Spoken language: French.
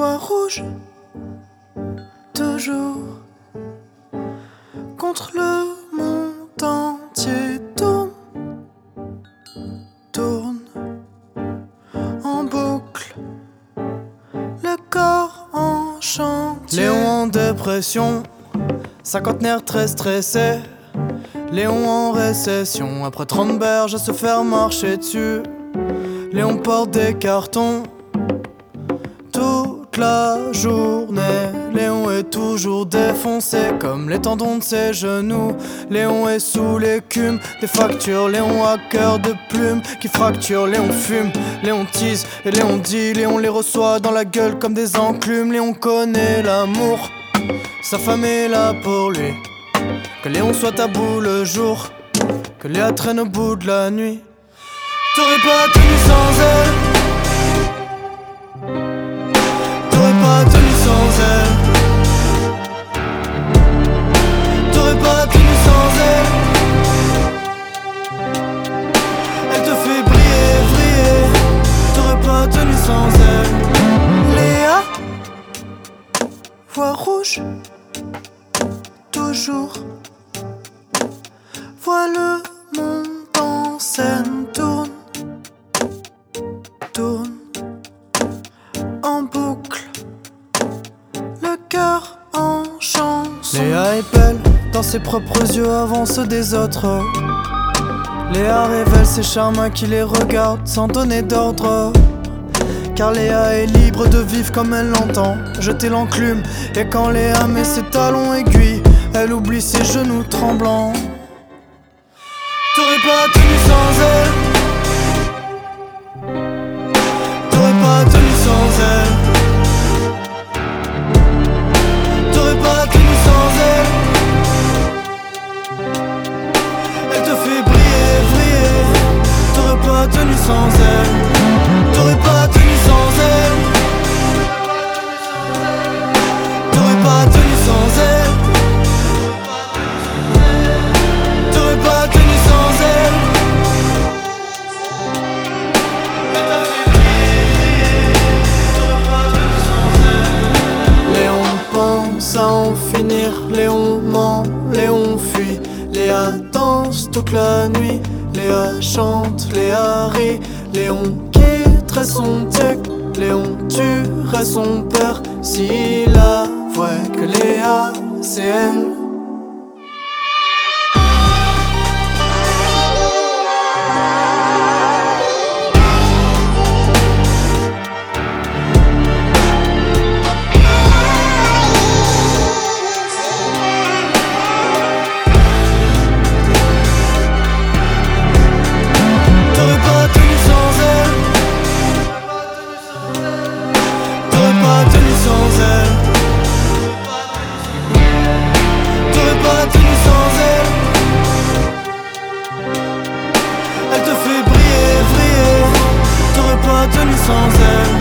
Voix rouge, toujours contre le monde entier. Tourne, tourne en boucle, le corps en chantier. Léon en dépression, cinquantenaire très stressé. Léon en récession, après 30 berges à se faire marcher dessus. Léon porte des cartons toute la journée. Léon est toujours défoncé comme les tendons de ses genoux. Léon est sous l'écume des factures. Léon a cœur de plume qui fracture. Léon fume, Léon tease et Léon dit. Léon les reçoit dans la gueule comme des enclumes. Léon connaît l'amour, sa femme est là pour lui. Que Léon soit à bout le jour, que Léa traîne au bout de la nuit. T'aurais pas tenu sans elle, t'aurais pas tenu sans elle, t'aurais pas tenu sans elle. Elle te fait briller, briller, t'aurais pas tenu sans elle. Léa, voix rouge, toujours. Vois le monde en scène, tourne, tourne en boucle, le cœur en chanson. Léa est belle dans ses propres yeux avant ceux des autres. Léa révèle ses charmes à qui les regarde sans donner d'ordre. Car Léa est libre de vivre comme elle l'entend, jeter l'enclume. Et quand Léa met ses talons aiguilles, elle oublie ses genoux tremblants. T'aurais pas tenu sans elle, t'aurais pas tenu sans elle, t'aurais pas tenu sans elle. Elle te fait briller, briller, t'aurais pas tenu sans elle, t'aurais pas tenu sans elle, t'aurais pas tenu sans elle, t'aurais pas tenu sans elle. Léon pense à en finir, Léon ment, Léon fuit. Léa danse toute la nuit, Léa chante, Léa rit. Léon quitterait son tech, Léon tuerait son père s'il avouait que Léa c'est elle. Elle te fait briller, briller, t'aurais pas tenu sans elle.